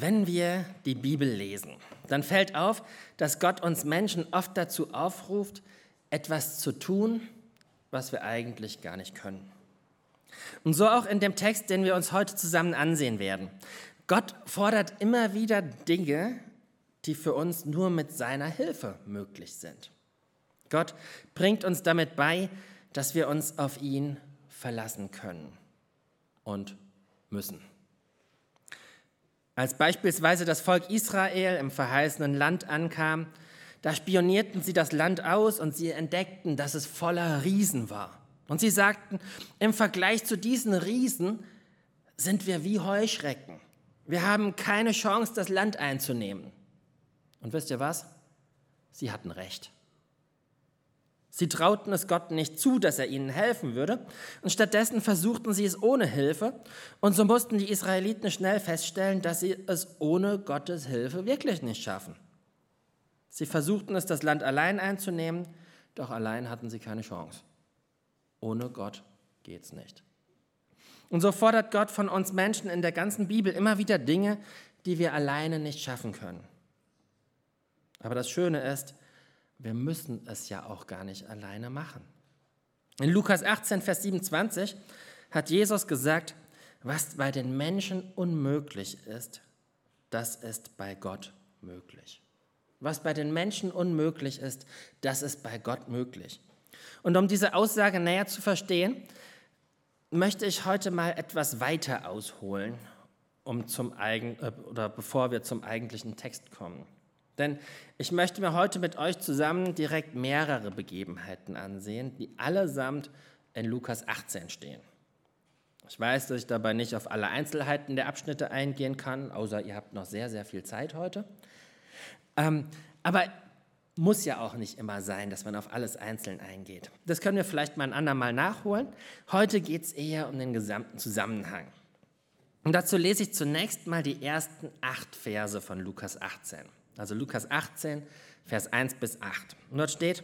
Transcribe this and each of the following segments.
Wenn wir die Bibel lesen, dann fällt auf, dass Gott uns Menschen oft dazu aufruft, etwas zu tun, was wir eigentlich gar nicht können. Und so auch in dem Text, den wir uns heute zusammen ansehen werden. Gott fordert immer wieder Dinge, die für uns nur mit seiner Hilfe möglich sind. Gott bringt uns damit bei, dass wir uns auf ihn verlassen können und müssen. Als beispielsweise das Volk Israel im verheißenen Land ankam, da spionierten sie das Land aus und sie entdeckten, dass es voller Riesen war. Und sie sagten, im Vergleich zu diesen Riesen sind wir wie Heuschrecken. Wir haben keine Chance, das Land einzunehmen. Und wisst ihr was? Sie hatten recht. Sie trauten es Gott nicht zu, dass er ihnen helfen würde, und stattdessen versuchten sie es ohne Hilfe, und so mussten die Israeliten schnell feststellen, dass sie es ohne Gottes Hilfe wirklich nicht schaffen. Sie versuchten es, das Land allein einzunehmen, doch allein hatten sie keine Chance. Ohne Gott geht's nicht. Und so fordert Gott von uns Menschen in der ganzen Bibel immer wieder Dinge, die wir alleine nicht schaffen können. Aber das Schöne ist, wir müssen es ja auch gar nicht alleine machen. In Lukas 18, Vers 27 hat Jesus gesagt, was bei den Menschen unmöglich ist, das ist bei Gott möglich. Was bei den Menschen unmöglich ist, das ist bei Gott möglich. Und um diese Aussage näher zu verstehen, möchte ich heute mal etwas weiter ausholen, bevor wir zum eigentlichen Text kommen. Denn ich möchte mir heute mit euch zusammen direkt mehrere Begebenheiten ansehen, die allesamt in Lukas 18 stehen. Ich weiß, dass ich dabei nicht auf alle Einzelheiten der Abschnitte eingehen kann, außer ihr habt noch sehr, sehr viel Zeit heute. Aber muss ja auch nicht immer sein, dass man auf alles einzeln eingeht. Das können wir vielleicht mal ein andermal nachholen. Heute geht es eher um den gesamten Zusammenhang. Und dazu lese ich zunächst mal die ersten 8 Verse von Lukas 18. Also Lukas 18, Vers 1 bis 8. Und dort steht,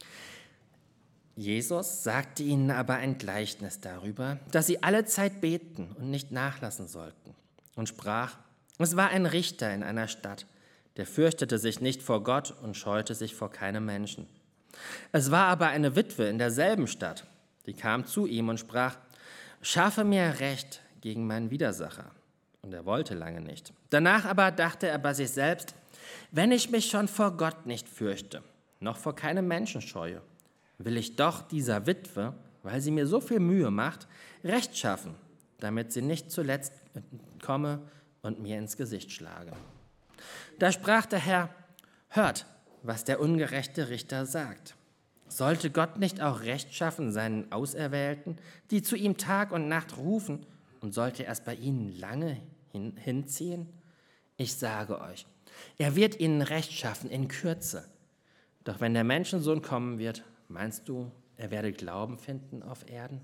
Jesus sagte ihnen aber ein Gleichnis darüber, dass sie alle Zeit beten und nicht nachlassen sollten. Und sprach, es war ein Richter in einer Stadt, der fürchtete sich nicht vor Gott und scheute sich vor keinem Menschen. Es war aber eine Witwe in derselben Stadt, die kam zu ihm und sprach, schaffe mir Recht gegen meinen Widersacher. Und er wollte lange nicht. Danach aber dachte er bei sich selbst, wenn ich mich schon vor Gott nicht fürchte, noch vor keinem Menschen scheue, will ich doch dieser Witwe, weil sie mir so viel Mühe macht, Recht schaffen, damit sie nicht zuletzt komme und mir ins Gesicht schlage. Da sprach der Herr, hört, was der ungerechte Richter sagt. Sollte Gott nicht auch Recht schaffen seinen Auserwählten, die zu ihm Tag und Nacht rufen, und sollte er es bei ihnen lange hinziehen? Ich sage euch, er wird ihnen Recht schaffen in Kürze. Doch wenn der Menschensohn kommen wird, meinst du, er werde Glauben finden auf Erden?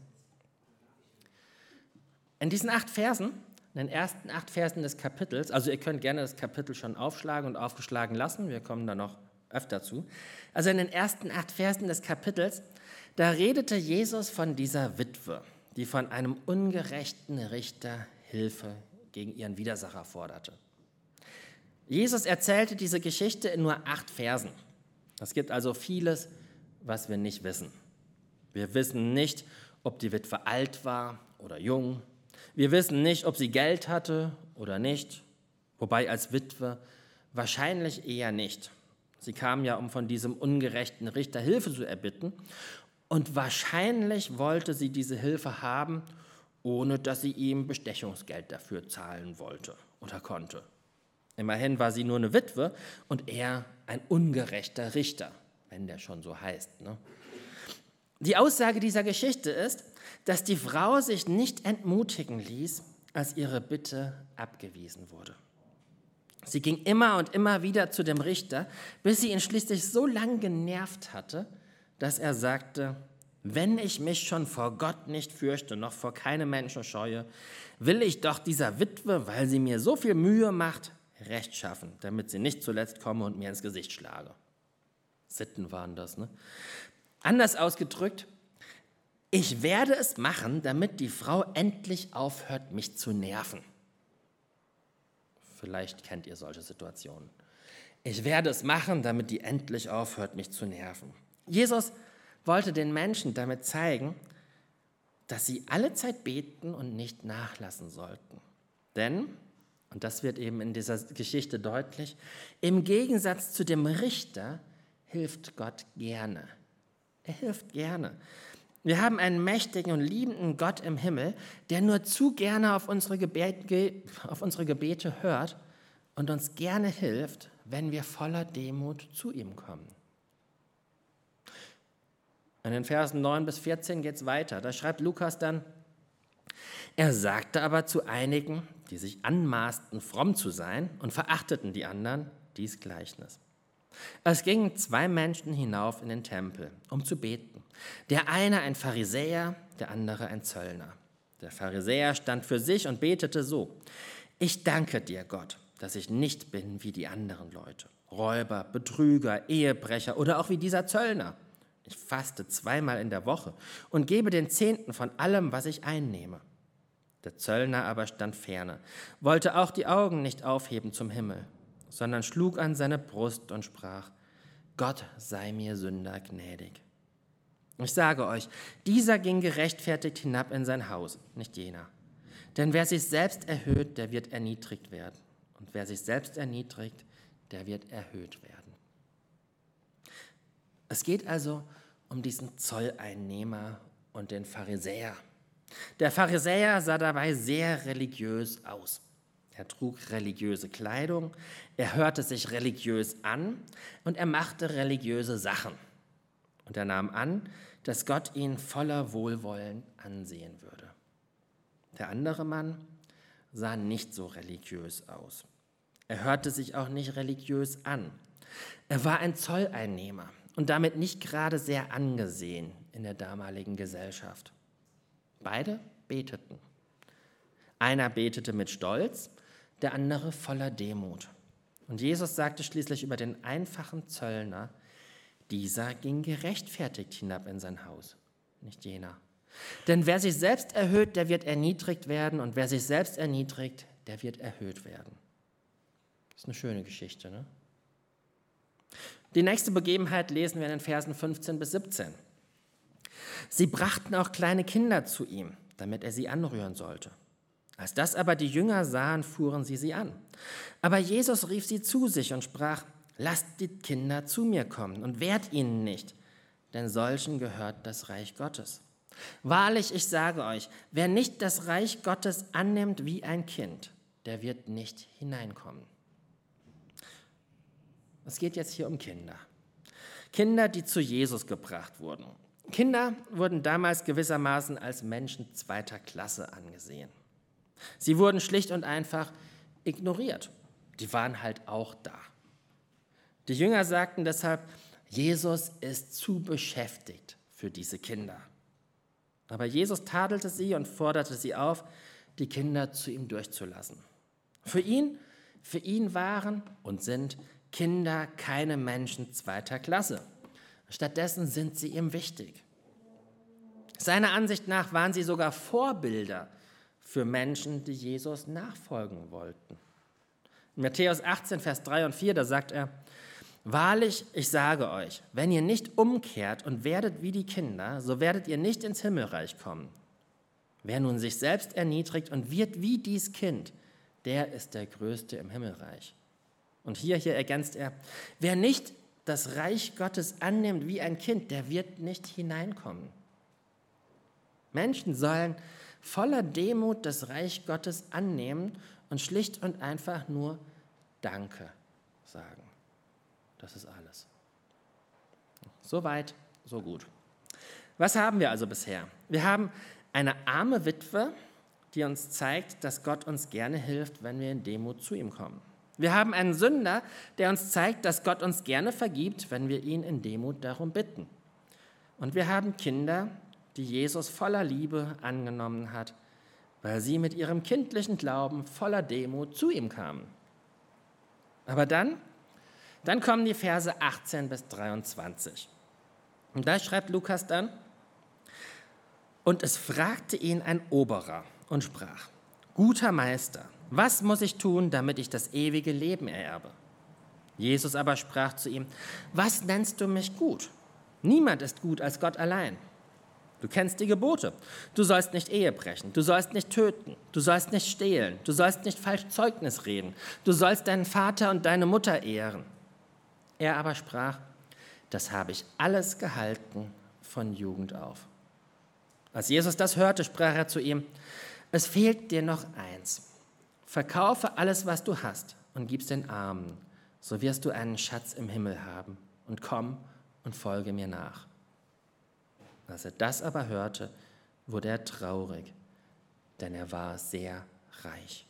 In diesen 8 Versen, in den ersten 8 Versen des Kapitels, also ihr könnt gerne das Kapitel schon aufschlagen und aufgeschlagen lassen, wir kommen da noch öfter zu. Also in den ersten 8 Versen des Kapitels, da redete Jesus von dieser Witwe, die von einem ungerechten Richter Hilfe gegen ihren Widersacher forderte. Jesus erzählte diese Geschichte in nur 8 Versen. Es gibt also vieles, was wir nicht wissen. Wir wissen nicht, ob die Witwe alt war oder jung. Wir wissen nicht, ob sie Geld hatte oder nicht. Wobei als Witwe wahrscheinlich eher nicht. Sie kam ja, um von diesem ungerechten Richter Hilfe zu erbitten. Und wahrscheinlich wollte sie diese Hilfe haben, ohne dass sie ihm Bestechungsgeld dafür zahlen wollte oder konnte. Immerhin war sie nur eine Witwe und er ein ungerechter Richter, wenn der schon so heißt, ne? Die Aussage dieser Geschichte ist, dass die Frau sich nicht entmutigen ließ, als ihre Bitte abgewiesen wurde. Sie ging immer und immer wieder zu dem Richter, bis sie ihn schließlich so lang genervt hatte, dass er sagte, wenn ich mich schon vor Gott nicht fürchte, noch vor keinem Menschen scheue, will ich doch dieser Witwe, weil sie mir so viel Mühe macht, Recht schaffen, damit sie nicht zuletzt komme und mir ins Gesicht schlage. Sitten waren das, ne? Anders ausgedrückt, ich werde es machen, damit die Frau endlich aufhört, mich zu nerven. Vielleicht kennt ihr solche Situationen. Ich werde es machen, damit die endlich aufhört, mich zu nerven. Jesus wollte den Menschen damit zeigen, dass sie alle Zeit beten und nicht nachlassen sollten. Denn, und das wird eben in dieser Geschichte deutlich, im Gegensatz zu dem Richter hilft Gott gerne. Er hilft gerne. Wir haben einen mächtigen und liebenden Gott im Himmel, der nur zu gerne auf unsere Gebete hört und uns gerne hilft, wenn wir voller Demut zu ihm kommen. In den Versen 9 bis 14 geht es weiter. Da schreibt Lukas dann: Er sagte aber zu einigen, die sich anmaßten, fromm zu sein und verachteten die anderen, dies Gleichnis. Es gingen 2 Menschen hinauf in den Tempel, um zu beten. Der eine ein Pharisäer, der andere ein Zöllner. Der Pharisäer stand für sich und betete so: Ich danke dir, Gott, dass ich nicht bin wie die anderen Leute, Räuber, Betrüger, Ehebrecher oder auch wie dieser Zöllner. Ich faste 2-mal in der Woche und gebe den 10. von allem, was ich einnehme. Der Zöllner aber stand ferne, wollte auch die Augen nicht aufheben zum Himmel, sondern schlug an seine Brust und sprach: Gott sei mir Sünder gnädig. Ich sage euch, dieser ging gerechtfertigt hinab in sein Haus, nicht jener. Denn wer sich selbst erhöht, der wird erniedrigt werden. Und wer sich selbst erniedrigt, der wird erhöht werden. Es geht also um diesen Zolleinnehmer und den Pharisäer. Der Pharisäer sah dabei sehr religiös aus. Er trug religiöse Kleidung, er hörte sich religiös an und er machte religiöse Sachen. Und er nahm an, dass Gott ihn voller Wohlwollen ansehen würde. Der andere Mann sah nicht so religiös aus. Er hörte sich auch nicht religiös an. Er war ein Zolleinnehmer und damit nicht gerade sehr angesehen in der damaligen Gesellschaft. Beide beteten. Einer betete mit Stolz, der andere voller Demut. Und Jesus sagte schließlich über den einfachen Zöllner: Dieser ging gerechtfertigt hinab in sein Haus, nicht jener. Denn wer sich selbst erhöht, der wird erniedrigt werden, und wer sich selbst erniedrigt, der wird erhöht werden. Das ist eine schöne Geschichte, ne? Die nächste Begebenheit lesen wir in den Versen 15 bis 17. Sie brachten auch kleine Kinder zu ihm, damit er sie anrühren sollte. Als das aber die Jünger sahen, fuhren sie an. Aber Jesus rief sie zu sich und sprach: Lasst die Kinder zu mir kommen und wehrt ihnen nicht, denn solchen gehört das Reich Gottes. Wahrlich, ich sage euch, wer nicht das Reich Gottes annimmt wie ein Kind, der wird nicht hineinkommen. Es geht jetzt hier um Kinder. Kinder, die zu Jesus gebracht wurden. Kinder wurden damals gewissermaßen als Menschen 2. Klasse angesehen. Sie wurden schlicht und einfach ignoriert. Die waren halt auch da. Die Jünger sagten deshalb: Jesus ist zu beschäftigt für diese Kinder. Aber Jesus tadelte sie und forderte sie auf, die Kinder zu ihm durchzulassen. Für ihn waren und sind Kinder keine Menschen 2. Klasse. Stattdessen sind sie ihm wichtig. Seiner Ansicht nach waren sie sogar Vorbilder für Menschen, die Jesus nachfolgen wollten. In Matthäus 18, Vers 3 und 4, da sagt er: Wahrlich, ich sage euch, wenn ihr nicht umkehrt und werdet wie die Kinder, so werdet ihr nicht ins Himmelreich kommen. Wer nun sich selbst erniedrigt und wird wie dies Kind, der ist der Größte im Himmelreich. Und hier ergänzt er: Wer nicht das Reich Gottes annimmt wie ein Kind, der wird nicht hineinkommen. Menschen sollen voller Demut das Reich Gottes annehmen und schlicht und einfach nur Danke sagen. Das ist alles. So weit, so gut. Was haben wir also bisher? Wir haben eine arme Witwe, die uns zeigt, dass Gott uns gerne hilft, wenn wir in Demut zu ihm kommen. Wir haben einen Sünder, der uns zeigt, dass Gott uns gerne vergibt, wenn wir ihn in Demut darum bitten. Und wir haben Kinder, die Jesus voller Liebe angenommen hat, weil sie mit ihrem kindlichen Glauben voller Demut zu ihm kamen. Aber dann kommen die Verse 18 bis 23. Und da schreibt Lukas dann: Und es fragte ihn ein Oberer und sprach: Guter Meister, Was muss ich tun, damit ich das ewige Leben ererbe? Jesus aber sprach zu ihm, was nennst du mich gut? Niemand ist gut als Gott allein. Du kennst die Gebote. Du sollst nicht Ehe brechen, du sollst nicht töten, du sollst nicht stehlen, du sollst nicht falsch Zeugnis reden, du sollst deinen Vater und deine Mutter ehren. Er aber sprach, das habe ich alles gehalten von Jugend auf. Als Jesus das hörte, sprach er zu ihm, es fehlt dir noch eins. Verkaufe alles, was du hast und gib's den Armen, so wirst du einen Schatz im Himmel haben und komm und folge mir nach. Als er das aber hörte, wurde er traurig, denn er war sehr reich.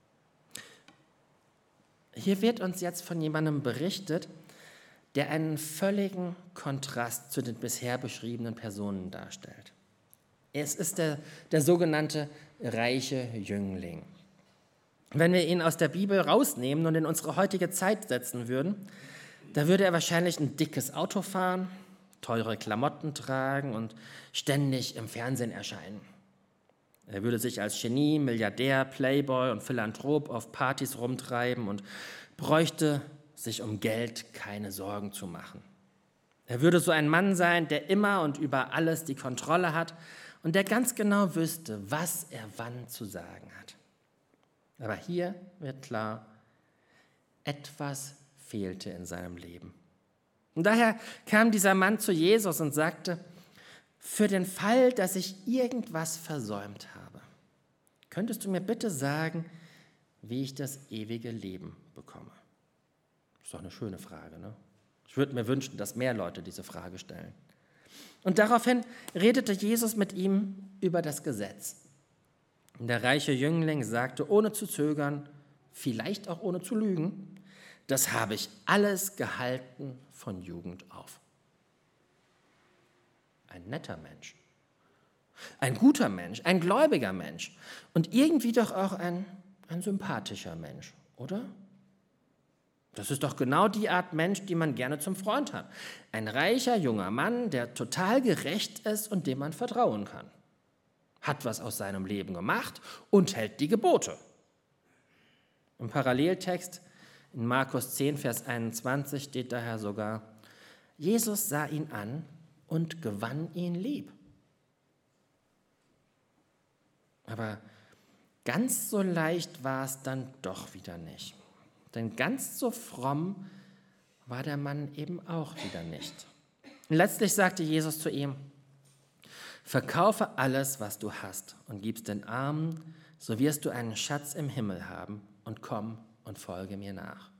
Hier wird uns jetzt von jemandem berichtet, der einen völligen Kontrast zu den bisher beschriebenen Personen darstellt. Es ist der sogenannte reiche Jüngling. Wenn wir ihn aus der Bibel rausnehmen und in unsere heutige Zeit setzen würden, da würde er wahrscheinlich ein dickes Auto fahren, teure Klamotten tragen und ständig im Fernsehen erscheinen. Er würde sich als Genie, Milliardär, Playboy und Philanthrop auf Partys rumtreiben und bräuchte sich um Geld keine Sorgen zu machen. Er würde so ein Mann sein, der immer und über alles die Kontrolle hat und der ganz genau wüsste, was er wann zu sagen hat. Aber hier wird klar, etwas fehlte in seinem Leben. Und daher kam dieser Mann zu Jesus und sagte, für den Fall, dass ich irgendwas versäumt habe, könntest du mir bitte sagen, wie ich das ewige Leben bekomme? Das ist doch eine schöne Frage, ne? Ich würde mir wünschen, dass mehr Leute diese Frage stellen. Und daraufhin redete Jesus mit ihm über das Gesetz. Und der reiche Jüngling sagte, ohne zu zögern, vielleicht auch ohne zu lügen, das habe ich alles gehalten von Jugend auf. Ein netter Mensch, ein guter Mensch, ein gläubiger Mensch und irgendwie doch auch ein sympathischer Mensch, oder? Das ist doch genau die Art Mensch, die man gerne zum Freund hat. Ein reicher, junger Mann, der total gerecht ist und dem man vertrauen kann. Hat was aus seinem Leben gemacht und hält die Gebote. Im Paralleltext in Markus 10, Vers 21 steht daher sogar, Jesus sah ihn an und gewann ihn lieb. Aber ganz so leicht war es dann doch wieder nicht. Denn ganz so fromm war der Mann eben auch wieder nicht. Und letztlich sagte Jesus zu ihm, verkaufe alles, was du hast und gib's den Armen, so wirst du einen Schatz im Himmel haben und komm und folge mir nach.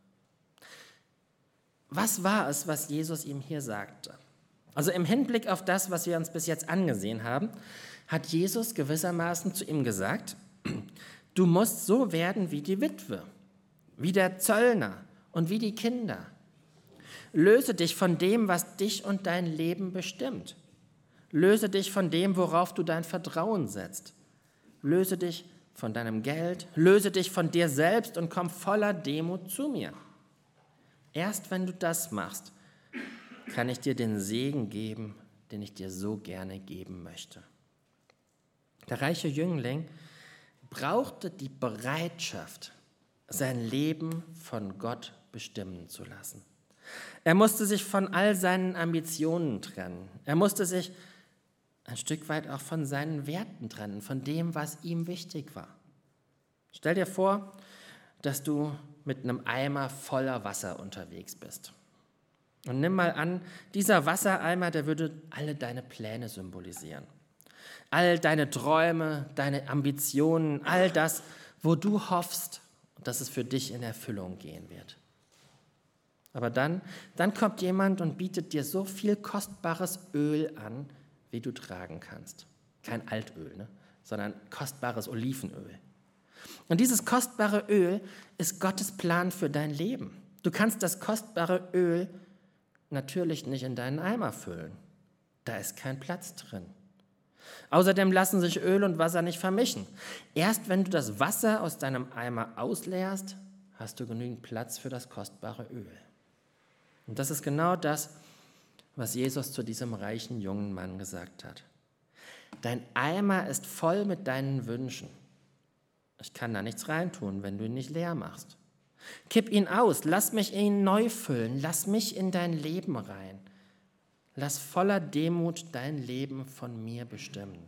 Was war es, was Jesus ihm hier sagte? Also im Hinblick auf das, was wir uns bis jetzt angesehen haben, hat Jesus gewissermaßen zu ihm gesagt, du musst so werden wie die Witwe, wie der Zöllner und wie die Kinder. Löse dich von dem, was dich und dein Leben bestimmt. Löse dich von dem, worauf du dein Vertrauen setzt. Löse dich von deinem Geld, löse dich von dir selbst und komm voller Demut zu mir. Erst wenn du das machst, kann ich dir den Segen geben, den ich dir so gerne geben möchte. Der reiche Jüngling brauchte die Bereitschaft, sein Leben von Gott bestimmen zu lassen. Er musste sich von all seinen Ambitionen trennen. Er musste sich ein Stück weit auch von seinen Werten trennen, von dem, was ihm wichtig war. Stell dir vor, dass du mit einem Eimer voller Wasser unterwegs bist. Und nimm mal an, dieser Wassereimer, der würde alle deine Pläne symbolisieren. All deine Träume, deine Ambitionen, all das, wo du hoffst, dass es für dich in Erfüllung gehen wird. Aber dann kommt jemand und bietet dir so viel kostbares Öl an, wie du tragen kannst. Kein Altöl, ne? Sondern kostbares Olivenöl. Und dieses kostbare Öl ist Gottes Plan für dein Leben. Du kannst das kostbare Öl natürlich nicht in deinen Eimer füllen. Da ist kein Platz drin. Außerdem lassen sich Öl und Wasser nicht vermischen. Erst wenn du das Wasser aus deinem Eimer ausleerst, hast du genügend Platz für das kostbare Öl. Und das ist genau das, was Jesus zu diesem reichen jungen Mann gesagt hat. Dein Eimer ist voll mit deinen Wünschen. Ich kann da nichts reintun, wenn du ihn nicht leer machst. Kipp ihn aus, lass mich ihn neu füllen, lass mich in dein Leben rein. Lass voller Demut dein Leben von mir bestimmen.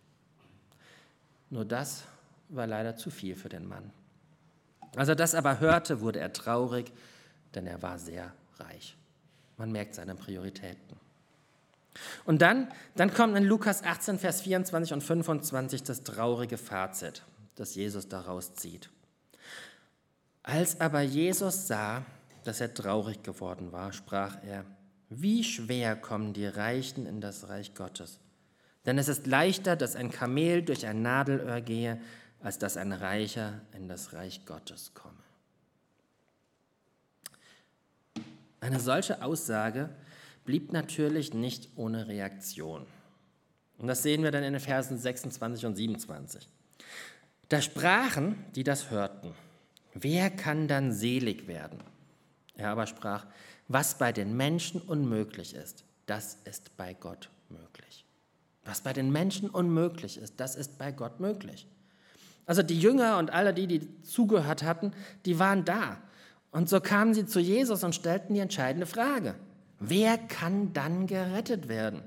Nur das war leider zu viel für den Mann. Als er das aber hörte, wurde er traurig, denn er war sehr reich. Man merkt seine Prioritäten. Und dann kommt in Lukas 18, Vers 24 und 25 das traurige Fazit, das Jesus daraus zieht. Als aber Jesus sah, dass er traurig geworden war, sprach er: Wie schwer kommen die Reichen in das Reich Gottes? Denn es ist leichter, dass ein Kamel durch ein Nadelöhr gehe, als dass ein Reicher in das Reich Gottes komme. Eine solche Aussage blieb natürlich nicht ohne Reaktion. Und das sehen wir dann in den Versen 26 und 27. Da sprachen, die das hörten: Wer kann dann selig werden? Er aber sprach: Was bei den Menschen unmöglich ist, das ist bei Gott möglich. Was bei den Menschen unmöglich ist, das ist bei Gott möglich. Also die Jünger und alle, die zugehört hatten, die waren da. Und so kamen sie zu Jesus und stellten die entscheidende Frage: Wer kann dann gerettet werden?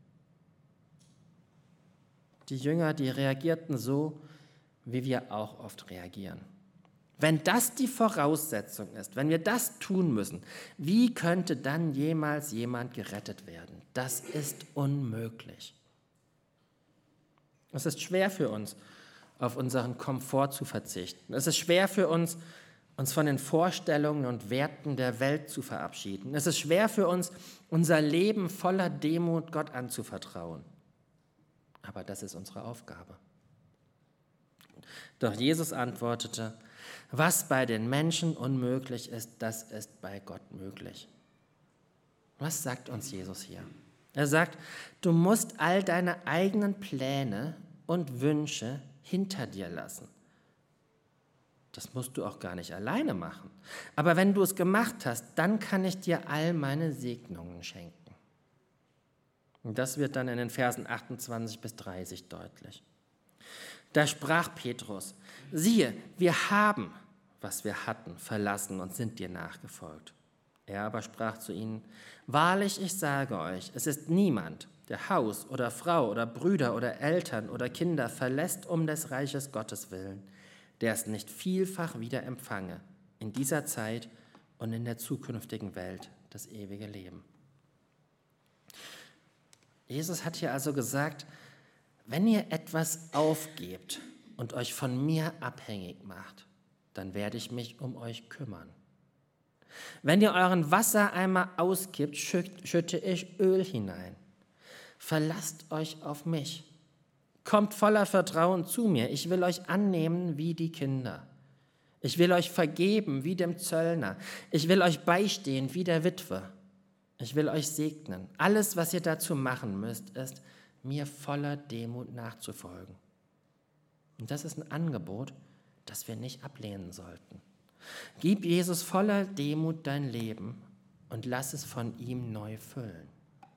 Die Jünger, die reagierten so, wie wir auch oft reagieren. Wenn das die Voraussetzung ist, wenn wir das tun müssen, wie könnte dann jemals jemand gerettet werden? Das ist unmöglich. Es ist schwer für uns, auf unseren Komfort zu verzichten. Es ist schwer für uns, uns von den Vorstellungen und Werten der Welt zu verabschieden. Es ist schwer für uns, unser Leben voller Demut Gott anzuvertrauen. Aber das ist unsere Aufgabe. Doch Jesus antwortete: Was bei den Menschen unmöglich ist, das ist bei Gott möglich. Was sagt uns Jesus hier? Er sagt, du musst all deine eigenen Pläne und Wünsche hinter dir lassen. Das musst du auch gar nicht alleine machen. Aber wenn du es gemacht hast, dann kann ich dir all meine Segnungen schenken. Und das wird dann in den Versen 28 bis 30 deutlich. Da sprach Petrus: Siehe, wir haben, was wir hatten, verlassen und sind dir nachgefolgt. Er aber sprach zu ihnen: Wahrlich, ich sage euch, es ist niemand, der Haus oder Frau oder Brüder oder Eltern oder Kinder verlässt um des Reiches Gottes willen, der es nicht vielfach wieder empfange, in dieser Zeit und in der zukünftigen Welt das ewige Leben. Jesus hat hier also gesagt, wenn ihr etwas aufgebt und euch von mir abhängig macht, dann werde ich mich um euch kümmern. Wenn ihr euren Wassereimer auskippt, schütte ich Öl hinein. Verlasst euch auf mich. Kommt voller Vertrauen zu mir. Ich will euch annehmen wie die Kinder. Ich will euch vergeben wie dem Zöllner. Ich will euch beistehen wie der Witwe. Ich will euch segnen. Alles, was ihr dazu machen müsst, ist, mir voller Demut nachzufolgen. Und das ist ein Angebot, das wir nicht ablehnen sollten. Gib Jesus voller Demut dein Leben und lass es von ihm neu füllen.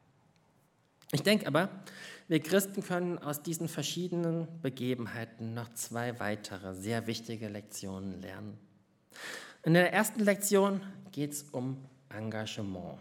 Ich denke aber, wir Christen können aus diesen verschiedenen Begebenheiten noch 2 weitere sehr wichtige Lektionen lernen. In der ersten Lektion geht es um Engagement.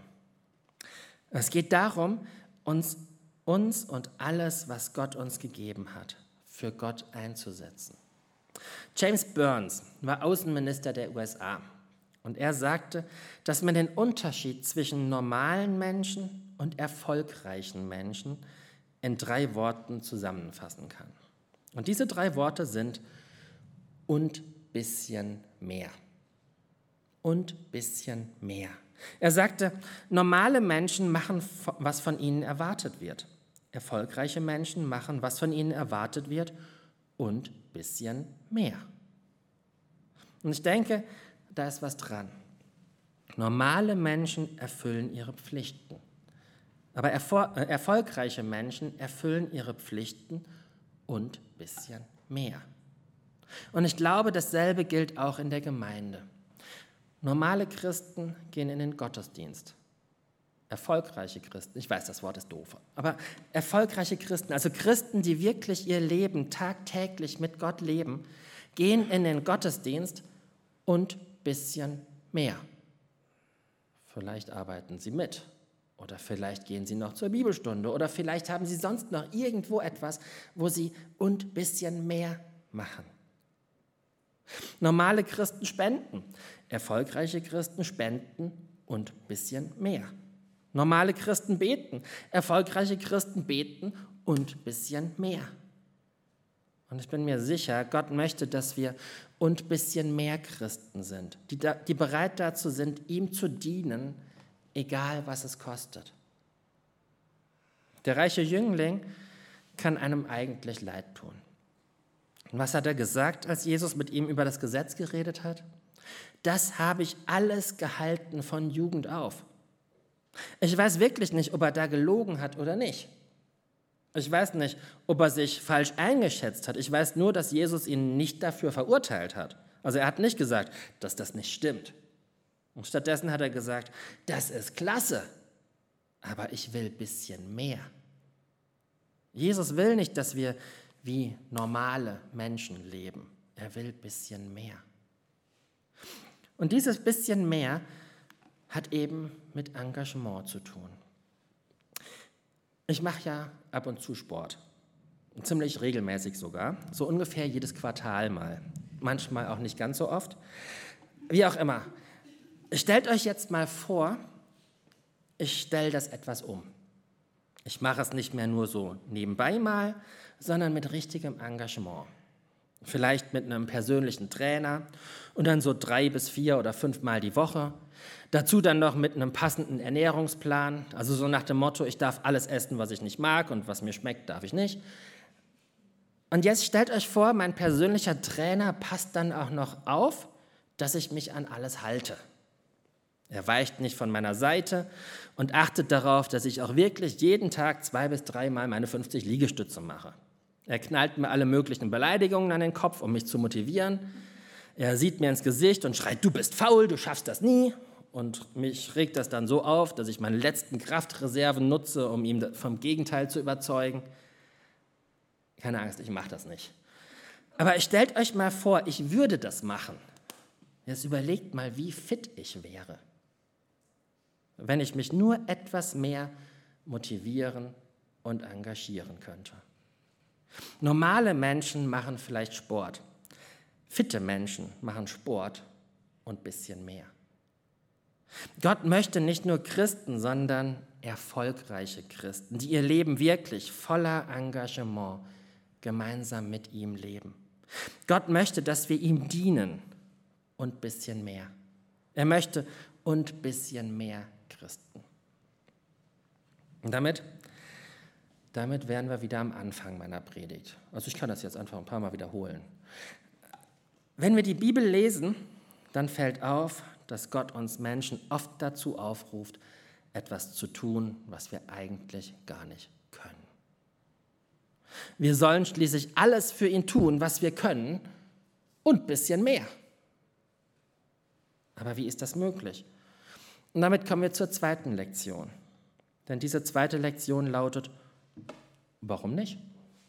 Es geht darum, uns und alles, was Gott uns gegeben hat, für Gott einzusetzen. James Burns war Außenminister der USA und er sagte, dass man den Unterschied zwischen normalen Menschen und erfolgreichen Menschen in 3 Worten zusammenfassen kann. Und diese 3 Worte sind und bisschen mehr. Und bisschen mehr. Er sagte, normale Menschen machen, was von ihnen erwartet wird. Erfolgreiche Menschen machen, was von ihnen erwartet wird und bisschen mehr. Und ich denke, da ist was dran. Normale Menschen erfüllen ihre Pflichten. Aber erfolgreiche Menschen erfüllen ihre Pflichten und bisschen mehr. Und ich glaube, dasselbe gilt auch in der Gemeinde. Normale Christen gehen in den Gottesdienst. Erfolgreiche Christen, ich weiß, das Wort ist doof, aber erfolgreiche Christen, also Christen, die wirklich ihr Leben tagtäglich mit Gott leben, gehen in den Gottesdienst und bisschen mehr. Vielleicht arbeiten sie mit oder vielleicht gehen sie noch zur Bibelstunde oder vielleicht haben sie sonst noch irgendwo etwas, wo sie und bisschen mehr machen. Normale Christen spenden, erfolgreiche Christen spenden und bisschen mehr. Normale Christen beten, erfolgreiche Christen beten und bisschen mehr. Und ich bin mir sicher, Gott möchte, dass wir und bisschen mehr Christen sind, die bereit dazu sind, ihm zu dienen, egal was es kostet. Der reiche Jüngling kann einem eigentlich leid tun. Und was hat er gesagt, als Jesus mit ihm über das Gesetz geredet hat? Das habe ich alles gehalten von Jugend auf. Ich weiß wirklich nicht, ob er da gelogen hat oder nicht. Ich weiß nicht, ob er sich falsch eingeschätzt hat. Ich weiß nur, dass Jesus ihn nicht dafür verurteilt hat. Also er hat nicht gesagt, dass das nicht stimmt. Und stattdessen hat er gesagt, das ist klasse, aber ich will ein bisschen mehr. Jesus will nicht, dass wir wie normale Menschen leben. Er will ein bisschen mehr. Und dieses bisschen mehr hat eben mit Engagement zu tun. Ich mache ja ab und zu Sport, ziemlich regelmäßig sogar, so ungefähr jedes Quartal mal, manchmal auch nicht ganz so oft. Wie auch immer, stellt euch jetzt mal vor, ich stelle das etwas um. Ich mache es nicht mehr nur so nebenbei mal, sondern mit richtigem Engagement. Vielleicht mit einem persönlichen Trainer und dann so 3 bis 4 oder 5 Mal die Woche. Dazu dann noch mit einem passenden Ernährungsplan, also so nach dem Motto, ich darf alles essen, was ich nicht mag und was mir schmeckt, darf ich nicht. Und jetzt stellt euch vor, mein persönlicher Trainer passt dann auch noch auf, dass ich mich an alles halte. Er weicht nicht von meiner Seite und achtet darauf, dass ich auch wirklich jeden Tag 2 bis 3 Mal meine 50 Liegestütze mache. Er knallt mir alle möglichen Beleidigungen an den Kopf, um mich zu motivieren. Er sieht mir ins Gesicht und schreit, du bist faul, du schaffst das nie. Und mich regt das dann so auf, dass ich meine letzten Kraftreserven nutze, um ihn vom Gegenteil zu überzeugen. Keine Angst, ich mache das nicht. Aber stellt euch mal vor, ich würde das machen. Jetzt überlegt mal, wie fit ich wäre, wenn ich mich nur etwas mehr motivieren und engagieren könnte. Normale Menschen machen vielleicht Sport. Fitte Menschen machen Sport und ein bisschen mehr. Gott möchte nicht nur Christen, sondern erfolgreiche Christen, die ihr Leben wirklich voller Engagement gemeinsam mit ihm leben. Gott möchte, dass wir ihm dienen und ein bisschen mehr. Er möchte und ein bisschen mehr Christen. Und damit wären wir wieder am Anfang meiner Predigt. Also ich kann das jetzt einfach ein paar Mal wiederholen. Wenn wir die Bibel lesen, dann fällt auf, dass Gott uns Menschen oft dazu aufruft, etwas zu tun, was wir eigentlich gar nicht können. Wir sollen schließlich alles für ihn tun, was wir können und ein bisschen mehr. Aber wie ist das möglich? Und damit kommen wir zur zweiten Lektion. Denn diese zweite Lektion lautet, warum nicht?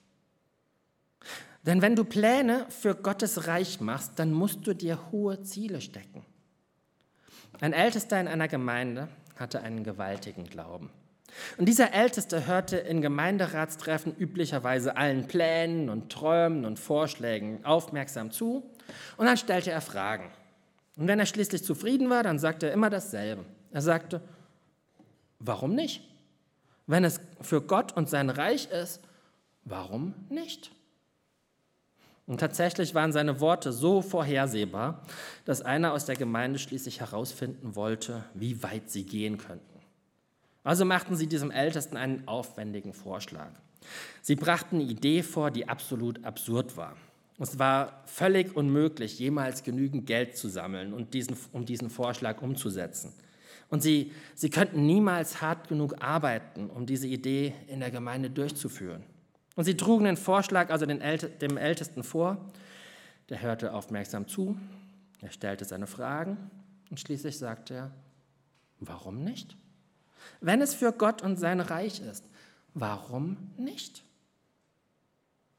Denn wenn du Pläne für Gottes Reich machst, dann musst du dir hohe Ziele stecken. Ein Ältester in einer Gemeinde hatte einen gewaltigen Glauben. Und dieser Älteste hörte in Gemeinderatstreffen üblicherweise allen Plänen und Träumen und Vorschlägen aufmerksam zu und dann stellte er Fragen. Und wenn er schließlich zufrieden war, dann sagte er immer dasselbe. Er sagte, warum nicht? Wenn es für Gott und sein Reich ist, warum nicht? Und tatsächlich waren seine Worte so vorhersehbar, dass einer aus der Gemeinde schließlich herausfinden wollte, wie weit sie gehen könnten. Also machten sie diesem Ältesten einen aufwendigen Vorschlag. Sie brachten eine Idee vor, die absolut absurd war. Es war völlig unmöglich, jemals genügend Geld zu sammeln, um diesen Vorschlag umzusetzen. Und sie könnten niemals hart genug arbeiten, um diese Idee in der Gemeinde durchzuführen. Und sie trugen den Vorschlag also dem Ältesten vor. Der hörte aufmerksam zu, er stellte seine Fragen und schließlich sagte er, warum nicht? Wenn es für Gott und sein Reich ist, warum nicht?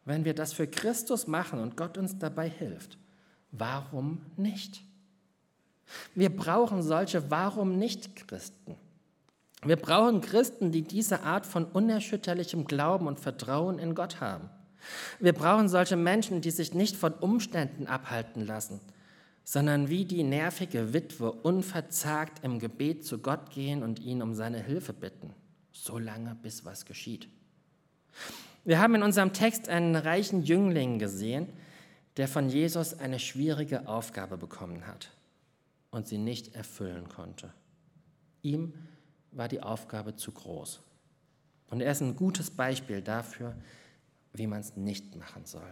Wenn wir das für Christus machen und Gott uns dabei hilft, warum nicht? Wir brauchen solche Warum-nicht-Christen. Wir brauchen Christen, die diese Art von unerschütterlichem Glauben und Vertrauen in Gott haben. Wir brauchen solche Menschen, die sich nicht von Umständen abhalten lassen, sondern wie die nervige Witwe unverzagt im Gebet zu Gott gehen und ihn um seine Hilfe bitten, so lange, bis was geschieht. Wir haben in unserem Text einen reichen Jüngling gesehen, der von Jesus eine schwierige Aufgabe bekommen hat und sie nicht erfüllen konnte. Ihm war die Aufgabe zu groß. Und er ist ein gutes Beispiel dafür, wie man es nicht machen soll.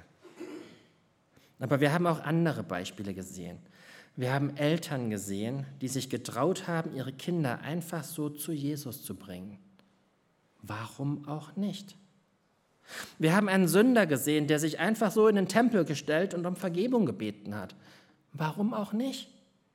Aber wir haben auch andere Beispiele gesehen. Wir haben Eltern gesehen, die sich getraut haben, ihre Kinder einfach so zu Jesus zu bringen. Warum auch nicht? Wir haben einen Sünder gesehen, der sich einfach so in den Tempel gestellt und um Vergebung gebeten hat. Warum auch nicht?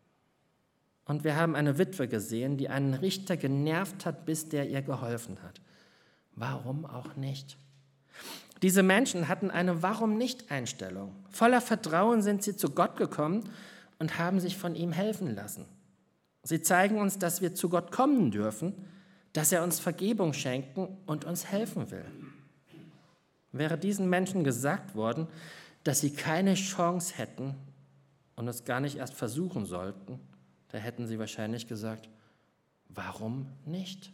Und wir haben eine Witwe gesehen, die einen Richter genervt hat, bis der ihr geholfen hat. Warum auch nicht? Diese Menschen hatten eine Warum-nicht-Einstellung. Voller Vertrauen sind sie zu Gott gekommen und haben sich von ihm helfen lassen. Sie zeigen uns, dass wir zu Gott kommen dürfen, dass er uns Vergebung schenken und uns helfen will. Wäre diesen Menschen gesagt worden, dass sie keine Chance hätten und es gar nicht erst versuchen sollten, da hätten sie wahrscheinlich gesagt, warum nicht?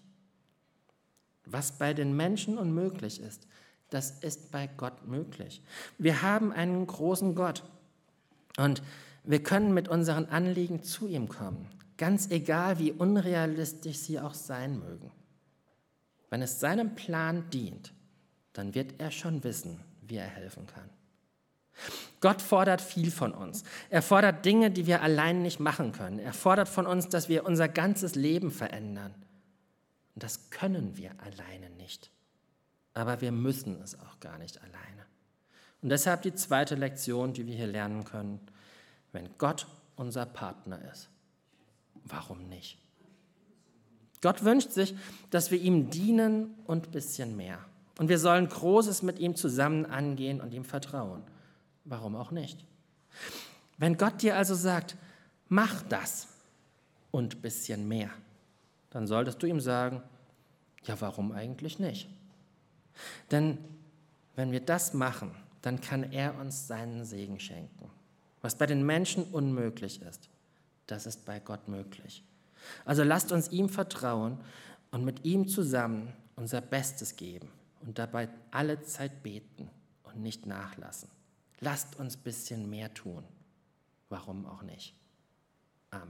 Was bei den Menschen unmöglich ist, das ist bei Gott möglich. Wir haben einen großen Gott und wir können mit unseren Anliegen zu ihm kommen, ganz egal, wie unrealistisch sie auch sein mögen. Wenn es seinem Plan dient, dann wird er schon wissen, wie er helfen kann. Gott fordert viel von uns. Er fordert Dinge, die wir allein nicht machen können. Er fordert von uns, dass wir unser ganzes Leben verändern. Und das können wir alleine nicht. Aber wir müssen es auch gar nicht alleine. Und deshalb die zweite Lektion, die wir hier lernen können. Wenn Gott unser Partner ist, warum nicht? Gott wünscht sich, dass wir ihm dienen und ein bisschen mehr. Und wir sollen Großes mit ihm zusammen angehen und ihm vertrauen. Warum auch nicht? Wenn Gott dir also sagt, mach das und ein bisschen mehr, dann solltest du ihm sagen, ja, warum eigentlich nicht? Denn wenn wir das machen, dann kann er uns seinen Segen schenken. Was bei den Menschen unmöglich ist, das ist bei Gott möglich. Also lasst uns ihm vertrauen und mit ihm zusammen unser Bestes geben und dabei alle Zeit beten und nicht nachlassen. Lasst uns ein bisschen mehr tun. Warum auch nicht? Amen.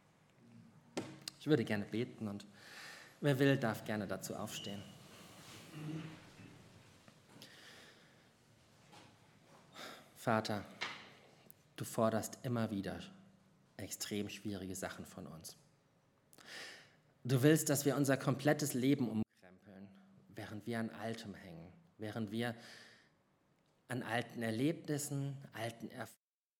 Ich würde gerne beten und wer will, darf gerne dazu aufstehen. Vater, du forderst immer wieder extrem schwierige Sachen von uns. Du willst, dass wir unser komplettes Leben umkrempeln, während wir an Altem hängen, während wir an alten Erlebnissen, alten Erfahrungen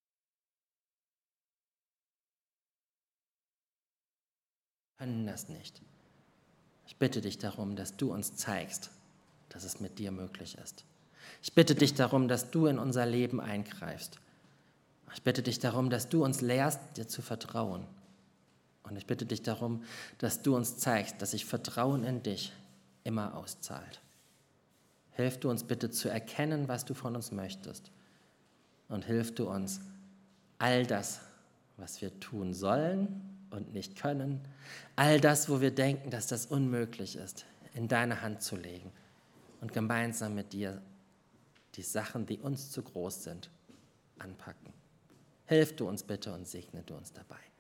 können das nicht. Ich bitte dich darum, dass du uns zeigst, dass es mit dir möglich ist. Ich bitte dich darum, dass du in unser Leben eingreifst. Ich bitte dich darum, dass du uns lehrst, dir zu vertrauen. Und ich bitte dich darum, dass du uns zeigst, dass sich Vertrauen in dich immer auszahlt. Hilf du uns bitte zu erkennen, was du von uns möchtest. Und hilf du uns, all das, was wir tun sollen und nicht können, all das, wo wir denken, dass das unmöglich ist, in deine Hand zu legen und gemeinsam mit dir die Sachen, die uns zu groß sind, anpacken. Hilf du uns bitte und segne du uns dabei.